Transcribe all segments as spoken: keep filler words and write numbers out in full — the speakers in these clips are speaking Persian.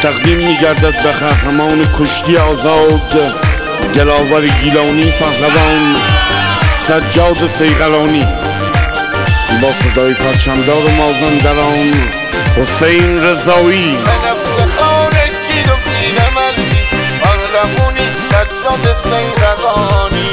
تقدیم می‌گردد به قهرمان کشتی آزاد دلاور گیلانی پهلوان سجاد صیقلانی، با صدای پرچمدار مازندران حسین رضایی. من افتخار گیل و گیلمردی پهلوانی سجاد صیقلانی.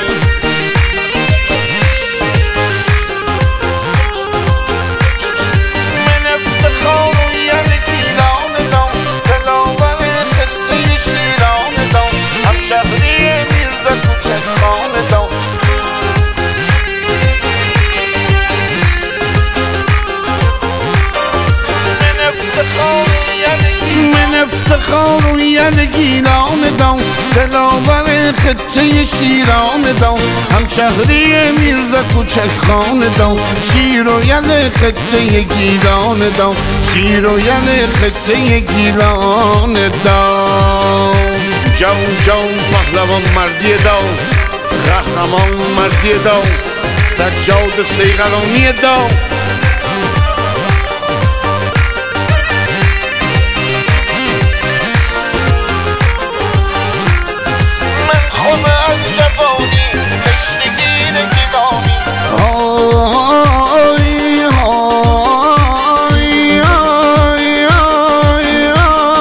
من افتخار یعنی گیلان دام دلاور خطه شیران دام همشهری میرزا کوچک خان دام. من افتخار یعنی گیلان دام دلاور خطه شیران دام همشهری میرزا کوچک خان دام. شیر و یعنی خطه گیلان دام شیر و یعنی خطه گیلان دام. جان جان پهلوان مردی دام، قهرمان مردی دام، سجاد صیقلانی دام. از جوانی تشنگی گیلانی. آی آی آی آی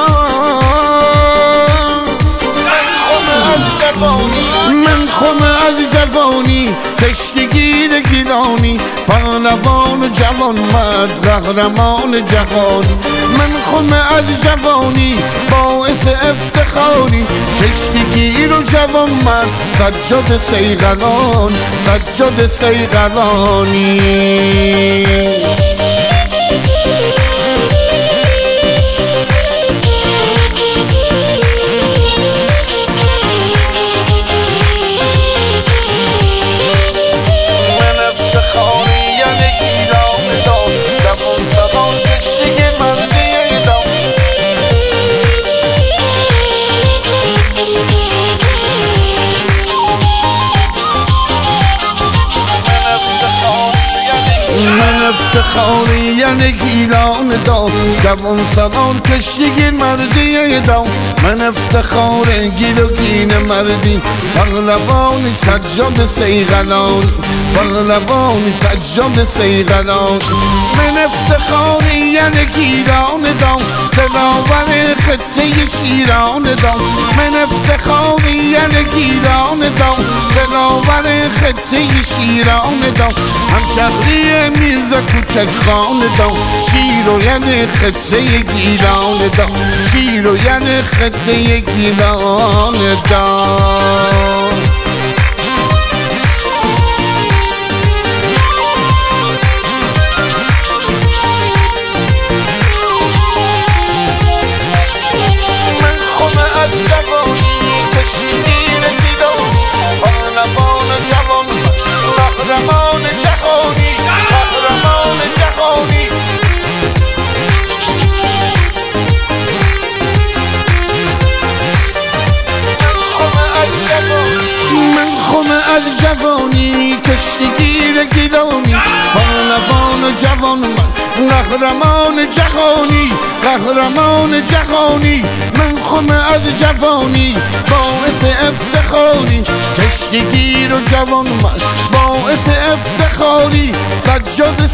من خم از جوانی تشنگی گیلانی پهلوان جوان مرد قهرمان جهان. من خم از جوانی باعث افتخاری کشتیگیر و جوان مرد سجاد صیقلان سجاد صیقلانی. افتخاری یعنی گیلان دام جوان سران کشتیگیر مردی دام. من افتخار گیل و گیل مردی پهلوان سجاد صیقلان پهلوان سجاد صیقلان. من افتخاری یعنی گیلان دام دلاور خطه شیران دام. من افتخاری یعنی گیلان دام دلاور خطه شیران دام همشهری میرزا کوچک خان دام. شیر و یعنی خطه گیلان دام شیر و یعنی خطه گیلان دام. من خم از جوانی کشتیگیر گیلانی پهلوان جوان قهرمان جهانی قهرمان جهانی. من خم از جوانی کشتیگیر گیلانی پهلوان جوان قهرمان جهانی قهرمان جهانی. من خم از جوانی باعث افتخاری کشتیگیر و جوان باعث افتخاری سجاد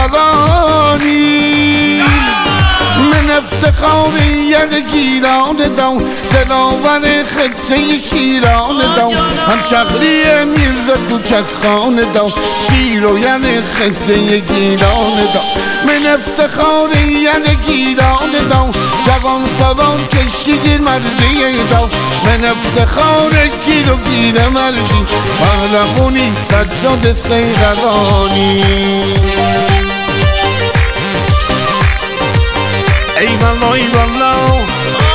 صیقلانی. من افتخاری یعنی گیلان دام دلاور خطه شیران دام همشهری میرزا کوچک خان دام. شیر و یعنی خطه گیلان دام. من افتخاری یعنی گیلان دام جوان سران کشتیگیر مردی دام. من افتخار گیل و گیل مردی پهلوانی سجاد صیقلانی. ای والا ای والا